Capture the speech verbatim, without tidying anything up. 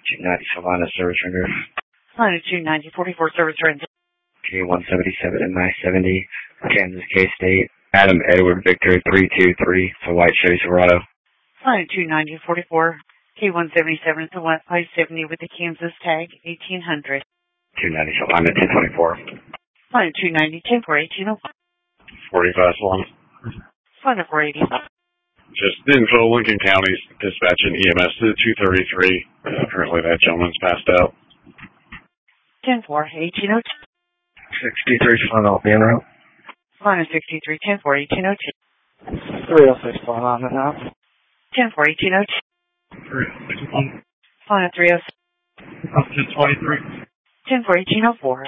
two ninety Savannah service render. Line two ninety, forty-four service render. K one seventy-seven and nine seventy, Kansas K-State. Adam Edward Victor three two three, it's a white Chevy Silverado. Line two ninety, forty-four, K one seventy-seven, it's a white five seventy with the Kansas tag, eighteen hundred. two ninety Savannah, ten twenty-four. Line two ninety, ten four, eighteen oh five. forty-five Salon. Line four eighty. Just info, Lincoln County's dispatching E M S to two thirty-three. Uh, currently that gentleman's passed out. ten four, eighteen oh two. sixty-three Salon, Albion Route. Line sixty-three, ten four, eighteen oh two. three oh six Salon, on and out. ten four, eighteen oh two. three oh six Salon. Line three oh six. Up to twenty-three. ten four, eighteen oh four.